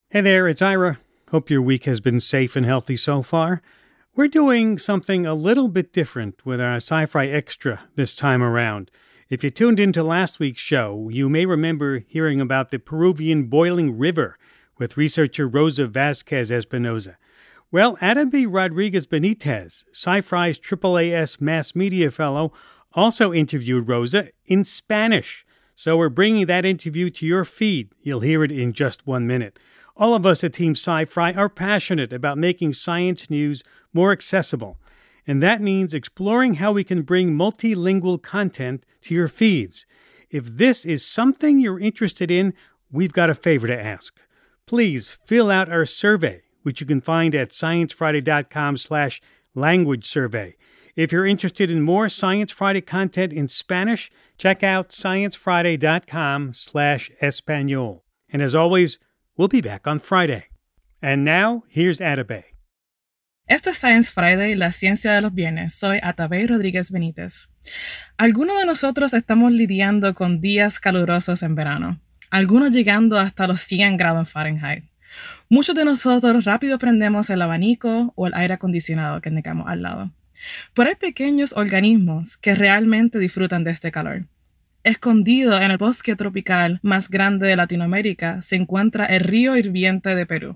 Hey there, it's Ira. Hope your week has been safe and healthy so far. We're doing something a little bit different with our Sci-Fi Extra this time around. If you tuned into last week's show, you may remember hearing about the Peruvian boiling river with researcher Rosa Vasquez Espinoza. Well, Adam B. Rodriguez Benitez, Sci-Fi's AAAS Mass Media Fellow, also interviewed Rosa in Spanish. So we're bringing that interview to your feed. You'll hear it in just 1 minute. All of us at Team Sci-Fi are passionate about making science news more accessible, and that means exploring how we can bring multilingual content to your feeds. If this is something you're interested in, we've got a favor to ask. Please fill out our survey, which you can find at sciencefriday.com/language survey. If you're interested in more Science Friday content in Spanish, check out sciencefriday.com/espanol. And as always, we'll be back on Friday. And now, here's Atabey. Esto es Science Friday, la ciencia de los viernes. Soy Atabey Rodríguez Benítez. Algunos de nosotros estamos lidiando con días calurosos en verano, algunos llegando hasta los 100 grados Fahrenheit. Muchos de nosotros rápido prendemos el abanico o el aire acondicionado que tengamos al lado. Pero hay pequeños organismos que realmente disfrutan de este calor. Escondido en el bosque tropical más grande de Latinoamérica se encuentra el río hirviente de Perú.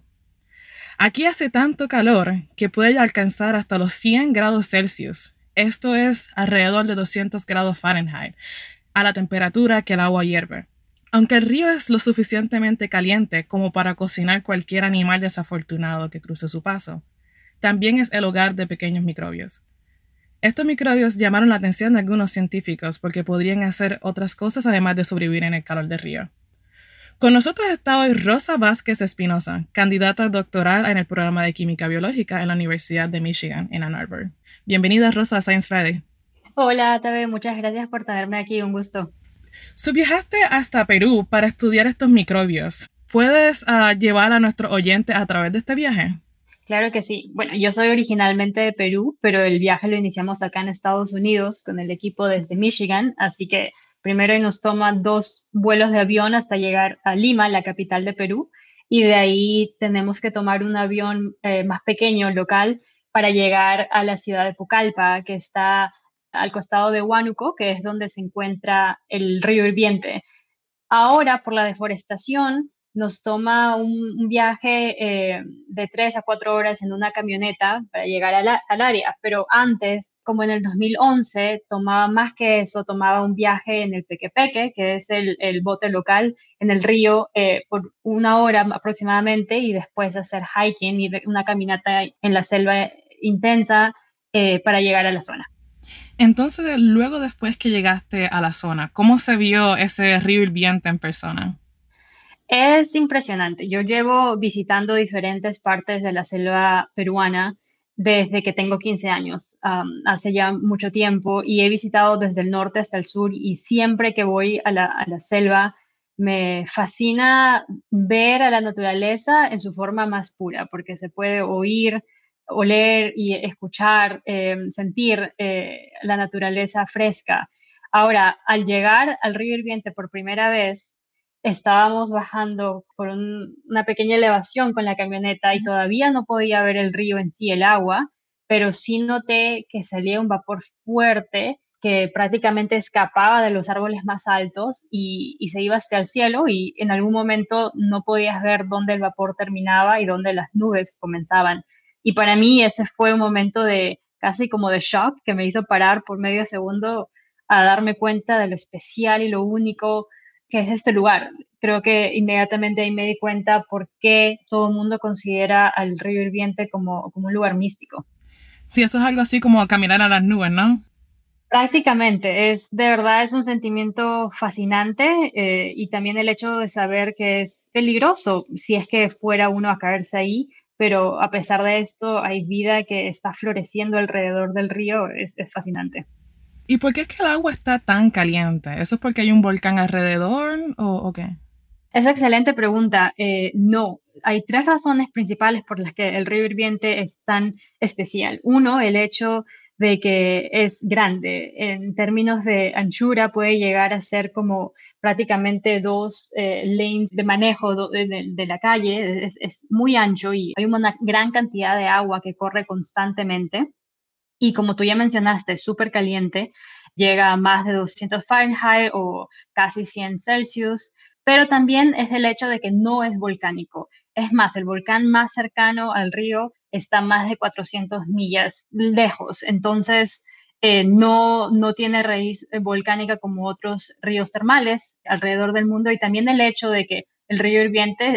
Aquí hace tanto calor que puede alcanzar hasta los 100 grados Celsius. Esto es alrededor de 200 grados Fahrenheit, a la temperatura que el agua hierve. Aunque el río es lo suficientemente caliente como para cocinar cualquier animal desafortunado que cruce su paso, también es el hogar de pequeños microbios. Estos microbios llamaron la atención de algunos científicos porque podrían hacer otras cosas además de sobrevivir en el calor del río. Con nosotros está hoy Rosa Vázquez Espinoza, candidata doctoral en el programa de Química Biológica en la Universidad de Michigan, en Ann Arbor. Bienvenida, Rosa, a Science Friday. Hola, Tabe, muchas gracias por tenerme aquí, un gusto. Viajaste hasta Perú para estudiar estos microbios. ¿Puedes llevar a nuestros oyentes a través de este viaje? Claro que sí. Bueno, yo soy originalmente de Perú, pero el viaje lo iniciamos acá en Estados Unidos con el equipo desde Michigan, así que primero nos toma 2 vuelos de avión hasta llegar a Lima, la capital de Perú, y de ahí tenemos que tomar un avión más pequeño, local, para llegar a la ciudad de Pucallpa, que está al costado de Huánuco, que es donde se encuentra el río hirviente. Ahora, por la deforestación, nos toma un viaje de 3 a 4 horas en una camioneta para llegar al área, pero antes, como en el 2011, tomaba más que eso, tomaba un viaje en el Pequepeque, que es el bote local en el río, por 1 hora aproximadamente, y después hacer hiking y una caminata en la selva intensa para llegar a la zona. Entonces, luego después que llegaste a la zona, ¿cómo se vio ese río hirviente en persona? Es impresionante. Yo llevo visitando diferentes partes de la selva peruana desde que tengo 15 años, hace ya mucho tiempo, y he visitado desde el norte hasta el sur, y siempre que voy a la selva me fascina ver a la naturaleza en su forma más pura, porque se puede oír, oler y escuchar, sentir la naturaleza fresca. Ahora, al llegar al río hirviente por primera vez, estábamos bajando por una pequeña elevación con la camioneta y todavía no podía ver el río en sí, el agua, pero sí noté que salía un vapor fuerte que prácticamente escapaba de los árboles más altos y se iba hasta el cielo, y en algún momento no podías ver dónde el vapor terminaba y dónde las nubes comenzaban. Y para mí ese fue un momento de casi como de shock que me hizo parar por medio segundo a darme cuenta de lo especial y lo único que es este lugar. Creo que inmediatamente ahí me di cuenta por qué todo el mundo considera al río hirviente como un lugar místico. Sí, eso es algo así como caminar a las nubes, ¿no? Prácticamente, de verdad es un sentimiento fascinante, y también el hecho de saber que es peligroso si es que fuera uno a caerse ahí, pero a pesar de esto hay vida que está floreciendo alrededor del río, es fascinante. ¿Y por qué es que el agua está tan caliente? ¿Eso es porque hay un volcán alrededor o qué? Es excelente pregunta. No, hay 3 razones principales por las que el río hirviente es tan especial. Uno, el hecho de que es grande. En términos de anchura puede llegar a ser como prácticamente dos lanes de manejo de la calle, es muy ancho y hay una gran cantidad de agua que corre constantemente. Y como tú ya mencionaste, es súper caliente, llega a más de 200 Fahrenheit o casi 100 Celsius, pero también es el hecho de que no es volcánico. Es más, el volcán más cercano al río está más de 400 millas lejos, entonces no tiene raíz volcánica como otros ríos termales alrededor del mundo, y también el hecho de que el río Hirviente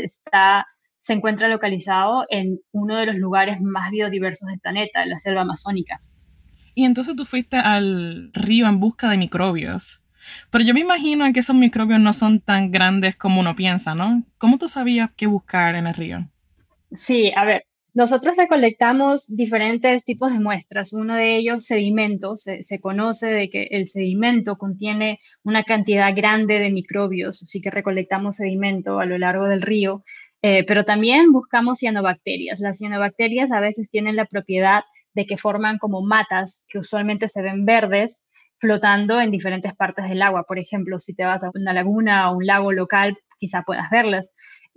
se encuentra localizado en uno de los lugares más biodiversos del planeta, la selva amazónica. Y entonces tú fuiste al río en busca de microbios. Pero yo me imagino que esos microbios no son tan grandes como uno piensa, ¿no? ¿Cómo tú sabías qué buscar en el río? Sí, a ver, nosotros recolectamos diferentes tipos de muestras. Uno de ellos, sedimentos. Se conoce de que el sedimento contiene una cantidad grande de microbios, así que recolectamos sedimento a lo largo del río. Pero también buscamos cianobacterias. Las cianobacterias a veces tienen la propiedad de que forman como matas que usualmente se ven verdes flotando en diferentes partes del agua. Por ejemplo, si te vas a una laguna o un lago local, quizá puedas verlas.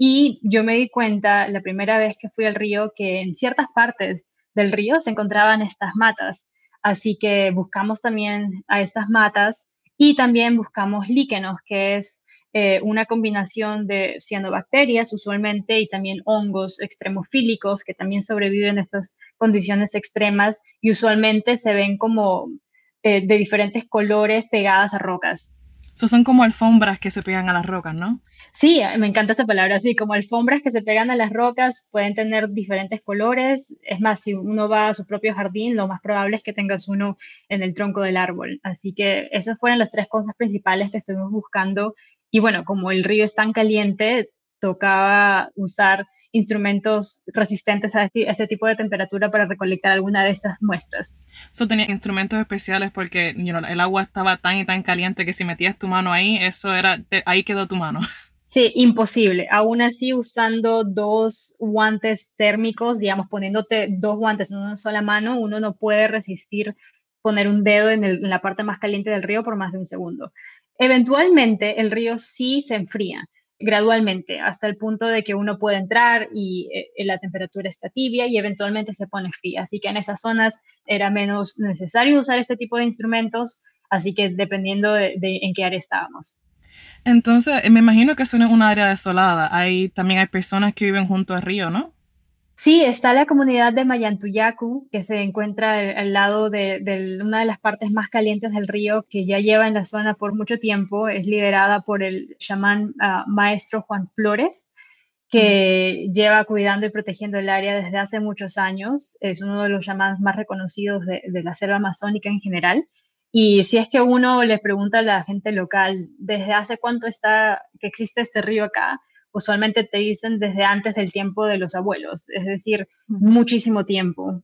Y yo me di cuenta la primera vez que fui al río que en ciertas partes del río se encontraban estas matas. Así que buscamos también a estas matas y también buscamos líquenos, que es una combinación de cianobacterias usualmente y también hongos extremofílicos que también sobreviven en estas condiciones extremas y usualmente se ven como de diferentes colores pegadas a rocas. Son como alfombras que se pegan a las rocas, ¿no? Sí, me encanta esa palabra, así como alfombras que se pegan a las rocas, pueden tener diferentes colores. Es más, si uno va a su propio jardín, lo más probable es que tengas uno en el tronco del árbol. Así que esas fueron las tres cosas principales que estuvimos buscando. Y bueno, como el río es tan caliente, tocaba usar instrumentos resistentes a ese tipo de temperatura para recolectar alguna de estas muestras. Eso tenía instrumentos especiales porque el agua estaba tan y tan caliente que si metías tu mano ahí, ahí quedó tu mano. Sí, imposible. Aún así, usando dos guantes térmicos, digamos, poniéndote dos guantes en una sola mano, uno no puede resistir poner un dedo en la parte más caliente del río por más de un segundo. Eventualmente, el río sí se enfría gradualmente hasta el punto de que uno puede entrar y la temperatura está tibia y eventualmente se pone fría. Así que en esas zonas era menos necesario usar este tipo de instrumentos, así que dependiendo de en qué área estábamos. Entonces, me imagino que eso no es una área desolada. También hay personas que viven junto al río, ¿no? Sí, está la comunidad de Mayantuyacu, que se encuentra al lado de una de las partes más calientes del río, que ya lleva en la zona por mucho tiempo. Es liderada por el chamán maestro Juan Flores, que lleva cuidando y protegiendo el área desde hace muchos años. Es uno de los chamanes más reconocidos de la selva amazónica en general. Y si es que uno le pregunta a la gente local, ¿desde hace cuánto está que existe este río acá? Usualmente te dicen desde antes del tiempo de los abuelos, es decir, muchísimo tiempo.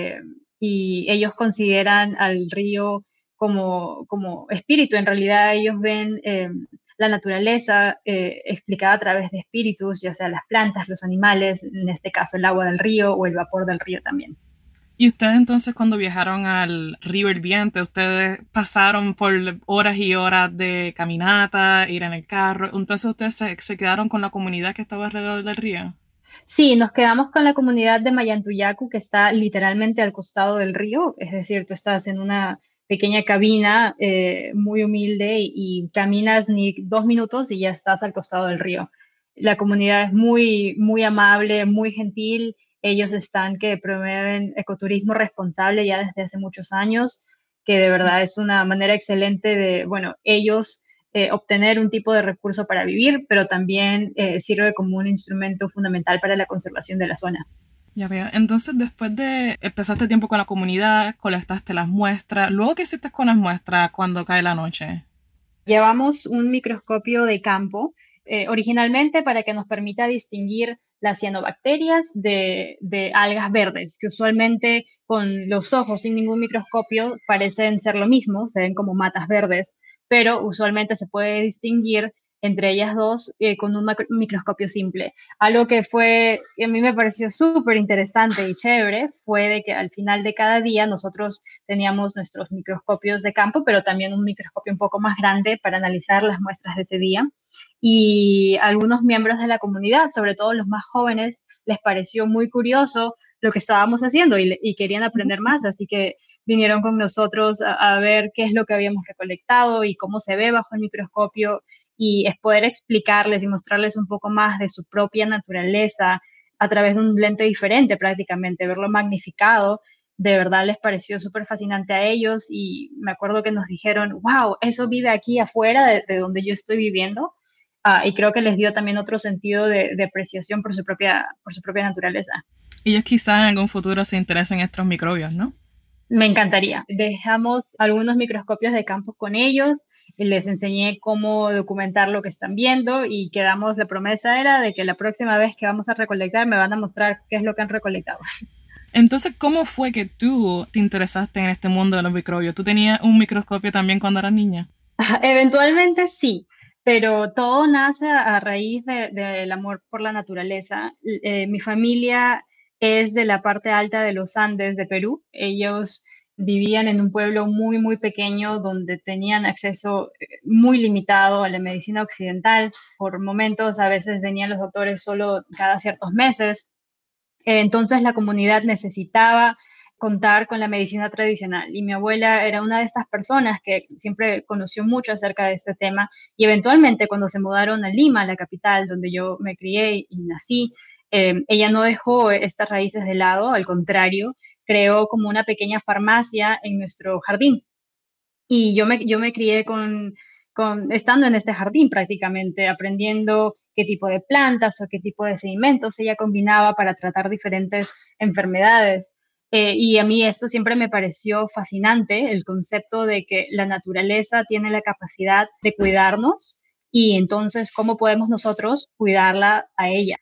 Y ellos consideran al río como espíritu. En realidad ellos ven la naturaleza explicada a través de espíritus, ya sea las plantas, los animales, en este caso el agua del río o el vapor del río también. Y ustedes entonces cuando viajaron al río Hirviente, ustedes pasaron por horas y horas de caminata, ir en el carro, entonces ustedes se quedaron con la comunidad que estaba alrededor del río. Sí, nos quedamos con la comunidad de Mayantuyacu, que está literalmente al costado del río, es decir, tú estás en una pequeña cabina muy humilde y caminas ni 2 minutos y ya estás al costado del río. La comunidad es muy, muy amable, muy gentil. Ellos están que promueven ecoturismo responsable ya desde hace muchos años, que de verdad es una manera excelente de, bueno, ellos obtener un tipo de recurso para vivir, pero también sirve como un instrumento fundamental para la conservación de la zona. Ya veo. Entonces, después de empezaste tiempo con la comunidad, colectaste las muestras, luego qué hiciste con las muestras cuando cae la noche. Llevamos un microscopio de campo, originalmente para que nos permita distinguir las cianobacterias de algas verdes, que usualmente con los ojos sin ningún microscopio parecen ser lo mismo, se ven como matas verdes, pero usualmente se puede distinguir entre ellas dos con un microscopio simple. Algo que a mí me pareció súper interesante y chévere fue de que al final de cada día nosotros teníamos nuestros microscopios de campo, pero también un microscopio un poco más grande para analizar las muestras de ese día. Y algunos miembros de la comunidad, sobre todo los más jóvenes, les pareció muy curioso lo que estábamos haciendo y querían aprender más, así que vinieron con nosotros a ver qué es lo que habíamos recolectado y cómo se ve bajo el microscopio, y es poder explicarles y mostrarles un poco más de su propia naturaleza a través de un lente diferente prácticamente, verlo magnificado. De verdad les pareció súper fascinante a ellos y me acuerdo que nos dijeron, wow, eso vive aquí afuera de donde yo estoy viviendo. Y creo que les dio también otro sentido de apreciación por su propia naturaleza. Ellos quizás en algún futuro se interesen en estos microbios, ¿no? Me encantaría. Dejamos algunos microscopios de campo con ellos y les enseñé cómo documentar lo que están viendo y quedamos, la promesa era de que la próxima vez que vamos a recolectar me van a mostrar qué es lo que han recolectado. Entonces, ¿cómo fue que tú te interesaste en este mundo de los microbios? ¿Tú tenías un microscopio también cuando eras niña? Eventualmente sí, pero todo nace a raíz del amor por la naturaleza. Mi familia es de la parte alta de los Andes de Perú. Ellos vivían en un pueblo muy, muy pequeño donde tenían acceso muy limitado a la medicina occidental. Por momentos, a veces venían los doctores solo cada ciertos meses. Entonces la comunidad necesitaba contar con la medicina tradicional y mi abuela era una de estas personas que siempre conoció mucho acerca de este tema y eventualmente cuando se mudaron a Lima, la capital donde yo me crié y nací, ella no dejó estas raíces de lado, al contrario, creó como una pequeña farmacia en nuestro jardín y yo me crié estando en este jardín prácticamente, aprendiendo qué tipo de plantas o qué tipo de sedimentos ella combinaba para tratar diferentes enfermedades. Y a mí esto siempre me pareció fascinante, el concepto de que la naturaleza tiene la capacidad de cuidarnos y entonces cómo podemos nosotros cuidarla a ella.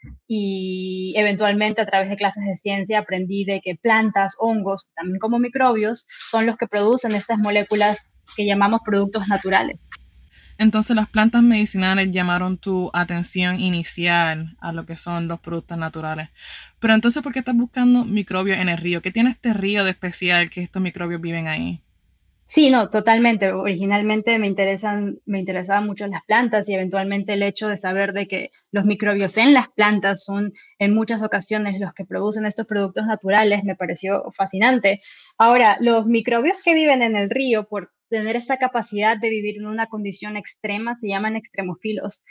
Y eventualmente a través de clases de ciencia aprendí de que plantas, hongos, también como microbios, son los que producen estas moléculas que llamamos productos naturales. Entonces las plantas medicinales llamaron tu atención inicial a lo que son los productos naturales. Pero entonces, ¿por qué estás buscando microbios en el río? ¿Qué tiene este río de especial que estos microbios viven ahí? Sí, no, totalmente. Originalmente me interesaban mucho las plantas y eventualmente el hecho de saber de que los microbios en las plantas son en muchas ocasiones los que producen estos productos naturales me pareció fascinante. Ahora, los microbios que viven en el río, por tener esta capacidad de vivir en una condición extrema, se llaman extremofilos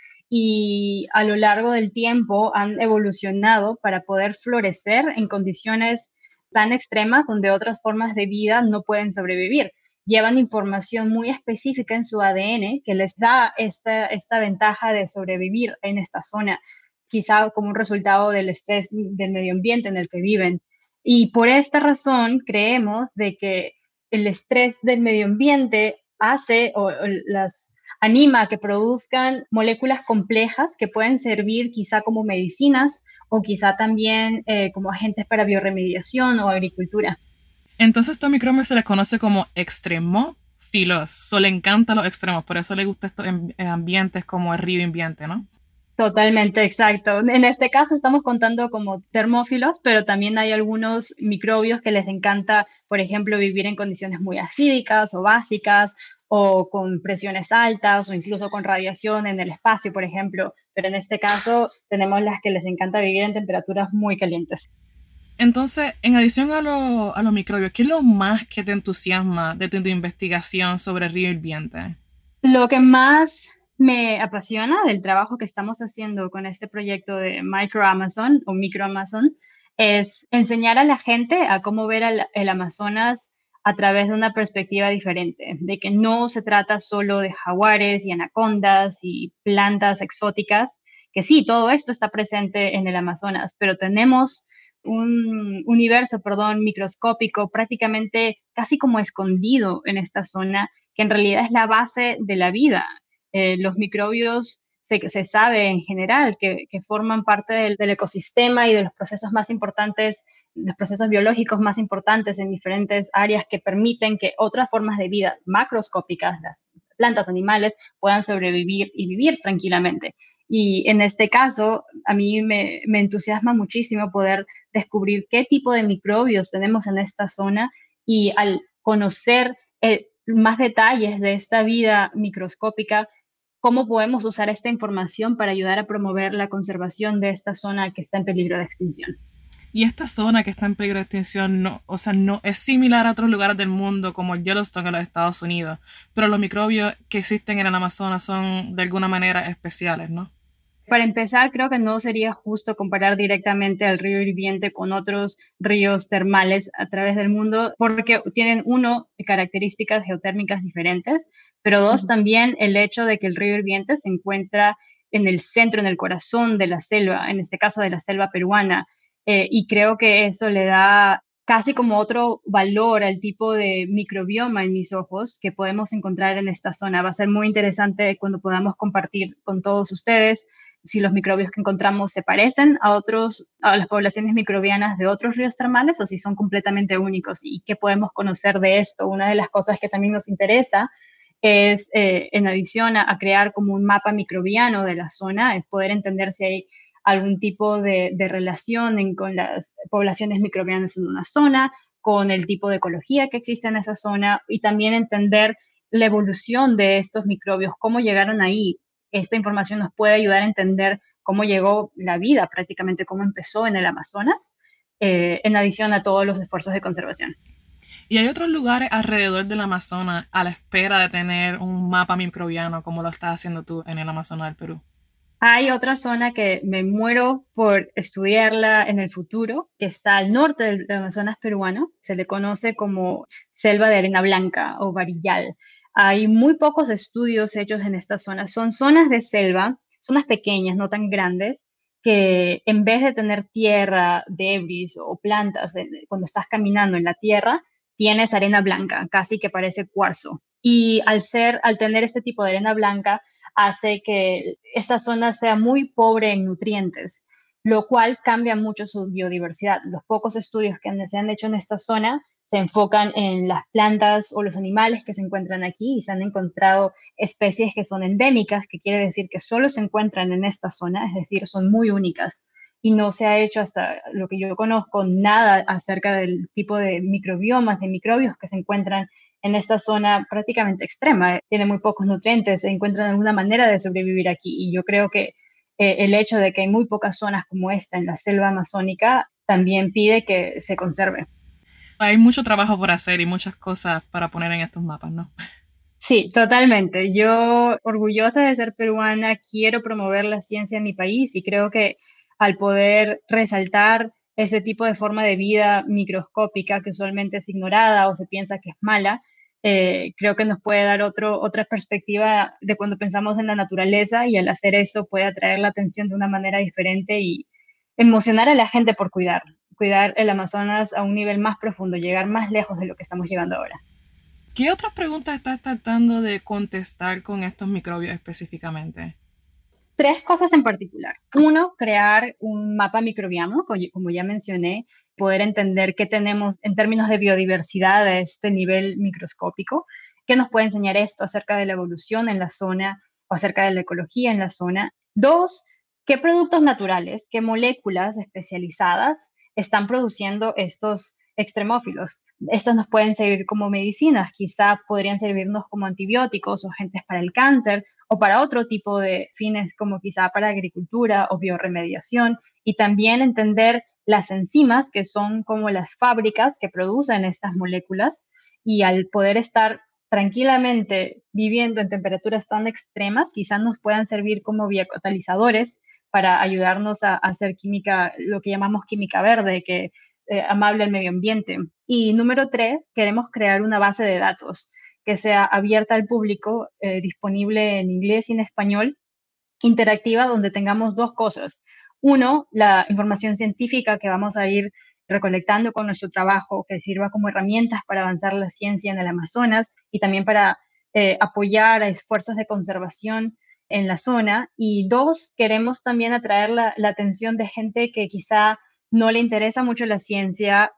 y a lo largo del tiempo han evolucionado para poder florecer en condiciones tan extremas donde otras formas de vida no pueden sobrevivir. Llevan información muy específica en su ADN que les da esta ventaja de sobrevivir en esta zona, quizá como un resultado del estrés del medio ambiente en el que viven. Y por esta razón creemos de que el estrés del medio ambiente hace o las anima a que produzcan moléculas complejas que pueden servir quizá como medicinas o quizá también como agentes para bioremediación o agricultura. Entonces estos microbios se les conoce como extremófilos. So, le encantan los extremos, por eso le gusta estos ambientes como el río ambiente, ¿no? Totalmente, exacto. En este caso estamos contando como termófilos, pero también hay algunos microbios que les encanta, por ejemplo, vivir en condiciones muy acídicas o básicas o con presiones altas o incluso con radiación en el espacio, por ejemplo. Pero en este caso tenemos las que les encanta vivir en temperaturas muy calientes. Entonces, en adición a los microbios, ¿qué es lo más que te entusiasma de tu investigación sobre el río hirviente? Lo que más me apasiona del trabajo que estamos haciendo con este proyecto de Micro Amazon o Micro Amazon es enseñar a la gente a cómo ver el Amazonas a través de una perspectiva diferente, de que no se trata solo de jaguares y anacondas y plantas exóticas, que sí, todo esto está presente en el Amazonas, pero tenemos un universo, microscópico prácticamente casi como escondido en esta zona, que en realidad es la base de la vida. Los microbios se sabe en general que forman parte del ecosistema y de los procesos más importantes, los procesos biológicos más importantes en diferentes áreas que permiten que otras formas de vida macroscópicas, las plantas, animales puedan sobrevivir y vivir tranquilamente. Y en este caso, a mí me entusiasma muchísimo poder descubrir qué tipo de microbios tenemos en esta zona y al conocer más detalles de esta vida microscópica, cómo podemos usar esta información para ayudar a promover la conservación de esta zona que está en peligro de extinción. Y esta zona que está en peligro de extinción no es similar a otros lugares del mundo como el Yellowstone en los Estados Unidos, pero los microbios que existen en el Amazonas son de alguna manera especiales, ¿no? Para empezar, creo que no sería justo comparar directamente al río hirviente con otros ríos termales a través del mundo, porque tienen, uno, características geotérmicas diferentes, pero dos, también el hecho de que el río hirviente se encuentra en el centro, en el corazón de la selva, en este caso de la selva peruana, y creo que eso le da casi como otro valor al tipo de microbioma en mis ojos que podemos encontrar en esta zona. Va a ser muy interesante cuando podamos compartir con todos ustedes si los microbios que encontramos se parecen a las poblaciones microbianas de otros ríos termales o si son completamente únicos y qué podemos conocer de esto. Una de las cosas que también nos interesa es, en adición a crear como un mapa microbiano de la zona, es poder entender si hay algún tipo de relación con las poblaciones microbianas en una zona, con el tipo de ecología que existe en esa zona y también entender la evolución de estos microbios, cómo llegaron ahí. Esta información nos puede ayudar a entender cómo llegó la vida, prácticamente cómo empezó en el Amazonas, en adición a todos los esfuerzos de conservación. Y hay otros lugares alrededor del Amazonas a la espera de tener un mapa microbiano como lo estás haciendo tú en el Amazonas del Perú. Hay otra zona que me muero por estudiarla en el futuro, que está al norte del Amazonas peruano. Se le conoce como selva de arena blanca o varillal. Hay muy pocos estudios hechos en esta zona. Son zonas de selva, zonas pequeñas, no tan grandes, que en vez de tener tierra, debris o plantas, cuando estás caminando en la tierra, tienes arena blanca, casi que parece cuarzo. Y al tener este tipo de arena blanca, hace que esta zona sea muy pobre en nutrientes, lo cual cambia mucho su biodiversidad. Los pocos estudios que se han hecho en esta zona se enfocan en las plantas o los animales que se encuentran aquí y se han encontrado especies que son endémicas, que quiere decir que solo se encuentran en esta zona, es decir, son muy únicas. Y no se ha hecho, hasta lo que yo conozco, nada acerca del tipo de microbiomas, de microbios que se encuentran en esta zona prácticamente extrema. Tiene muy pocos nutrientes, se encuentran alguna manera de sobrevivir aquí. Y yo creo que el hecho de que hay muy pocas zonas como esta en la selva amazónica también pide que se conserve. Hay mucho trabajo por hacer y muchas cosas para poner en estos mapas, ¿no? Sí, totalmente. Yo, orgullosa de ser peruana, quiero promover la ciencia en mi país y creo que al poder resaltar ese tipo de forma de vida microscópica que usualmente es ignorada o se piensa que es mala, creo que nos puede dar otra perspectiva de cuando pensamos en la naturaleza y al hacer eso puede atraer la atención de una manera diferente y emocionar a la gente por cuidar el Amazonas a un nivel más profundo, llegar más lejos de lo que estamos llegando ahora. ¿Qué otras preguntas estás tratando de contestar con estos microbios específicamente? Tres cosas en particular. Uno, crear un mapa microbiano, como ya mencioné, poder entender qué tenemos en términos de biodiversidad a este nivel microscópico, qué nos puede enseñar esto acerca de la evolución en la zona o acerca de la ecología en la zona. Dos, qué productos naturales, qué moléculas especializadas están produciendo estos extremófilos. Estos nos pueden servir como medicinas, quizá podrían servirnos como antibióticos o agentes para el cáncer o para otro tipo de fines como quizá para agricultura o bioremediación y también entender las enzimas que son como las fábricas que producen estas moléculas y al poder estar tranquilamente viviendo en temperaturas tan extremas, quizás nos puedan servir como biocatalizadores para ayudarnos a hacer química, lo que llamamos química verde, que amable al medio ambiente. Y número tres, queremos crear una base de datos que sea abierta al público, disponible en inglés y en español, interactiva, donde tengamos dos cosas. Uno, la información científica que vamos a ir recolectando con nuestro trabajo, que sirva como herramientas para avanzar la ciencia en el Amazonas y también para apoyar a esfuerzos de conservación en la zona. Y dos, queremos también atraer la atención de gente que quizá no le interesa mucho la ciencia o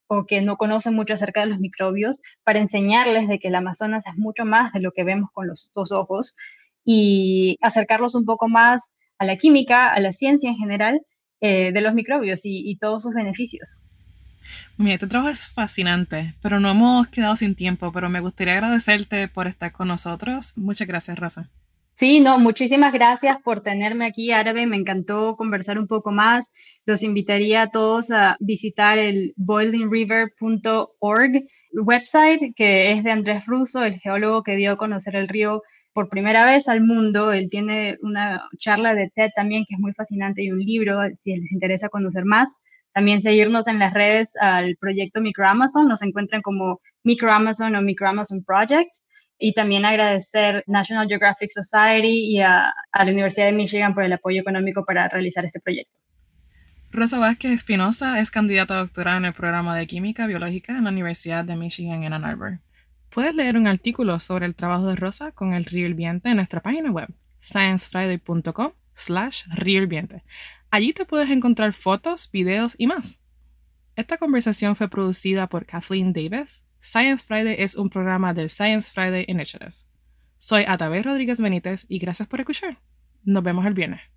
o que no conocen mucho acerca de los microbios, para enseñarles de que el Amazonas es mucho más de lo que vemos con los dos ojos y acercarlos un poco más a la química, a la ciencia en general de los microbios y todos sus beneficios. Mira, este trabajo es fascinante, pero no hemos quedado sin tiempo, pero me gustaría agradecerte por estar con nosotros. Muchas gracias, Rosa. Sí, no, muchísimas gracias por tenerme aquí, Árabe. Me encantó conversar un poco más. Los invitaría a todos a visitar el boilingriver.org website, que es de Andrés Russo, el geólogo que dio a conocer el río por primera vez al mundo. Él tiene una charla de TED también que es muy fascinante y un libro, si les interesa conocer más. También seguirnos en las redes al proyecto MicroAmazon. Nos encuentran como MicroAmazon o MicroAmazon Project. Y también agradecer National Geographic Society y a la Universidad de Michigan por el apoyo económico para realizar este proyecto. Rosa Vázquez Espinosa es candidata a doctorado en el programa de Química Biológica en la Universidad de Michigan en Ann Arbor. Puedes leer un artículo sobre el trabajo de Rosa con el río hirviente en nuestra página web, sciencefriday.com/río hirviente. Allí te puedes encontrar fotos, videos y más. Esta conversación fue producida por Kathleen Davis. Science Friday es un programa del Science Friday Initiative. Soy Atabey Rodríguez Benítez y gracias por escuchar. Nos vemos el viernes.